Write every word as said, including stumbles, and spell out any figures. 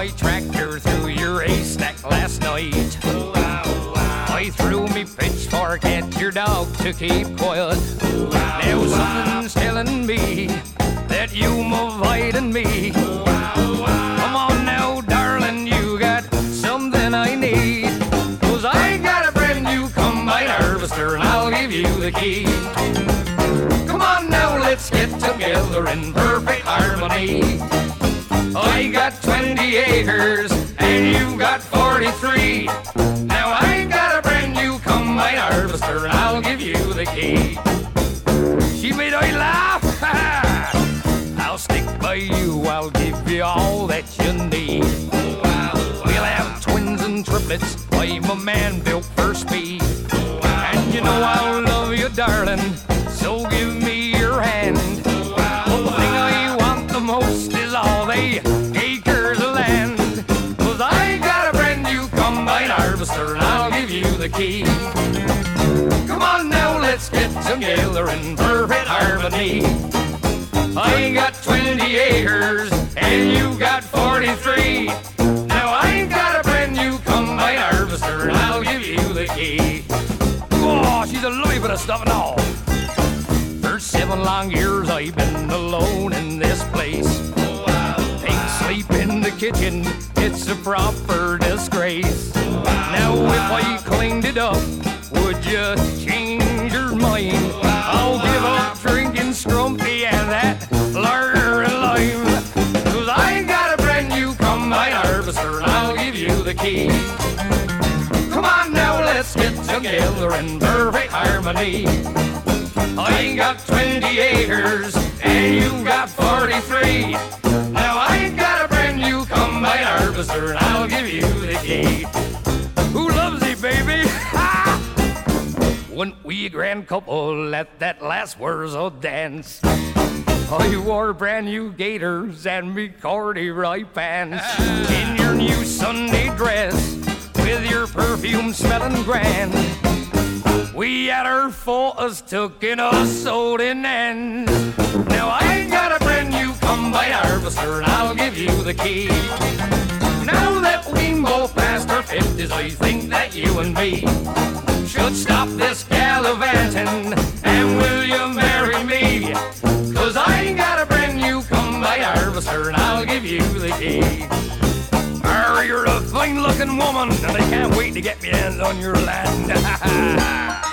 my tractor through your haystack last night. I threw me pitchfork at your dog to keep quiet. Now something's telling me that you'm avoiding me. Come on now, darling, you got something I need. 'Cause I got a brand new combine harvester and I'll give you the key. Come on now, let's get together in perfect harmony. I got twenty acres and you've got forty-three. Now I got a brand new combine harvester and I'll give you the key. She made I laugh. I'll stick by you, I'll give you all that you need. We'll have twins and triplets, I'm a man built for speed. And you know I'll love you, darling, so give me your hand. But the thing I want the most is all the acres of land. 'Cause I got a brand new combine harvester and I'll give you the key. Come on now, let's get together in perfect harmony. I got twenty acres and you got forty-three. Now I got a brand new combine harvester and I'll give you the key. Oh, she's a lovely bit of stuff and all. For seven long years I've been alone in this place. Pigs sleep in the kitchen, it's a proper disgrace. Now if I cleaned it up, would you change your mind? I'll give up drinking Scrumpy and that lager and lime. 'Cause I got a brand new combine harvester and I'll give you the key. Come on now, let's get together in perfect harmony. I got twenty acres and you got forty-three. Now I got a brand new combine harvester and I'll give you the key. Who loves it, baby? Ha! When we a grand couple at that last Wurzel dance, I wore brand new gaiters and me corduroy pants. In your new Sunday dress with your perfume smelling grand, we had our photos took in a sold in end. Now I got a brand new combine harvester and I'll give you the key. Now that we both past our fifties, I think that you and me should stop this gallivanting and will you marry me? 'Cause I got a brand new combine harvester and I'll give you the key. Oh, you're a fine looking woman and I can't wait to get my hands on your land.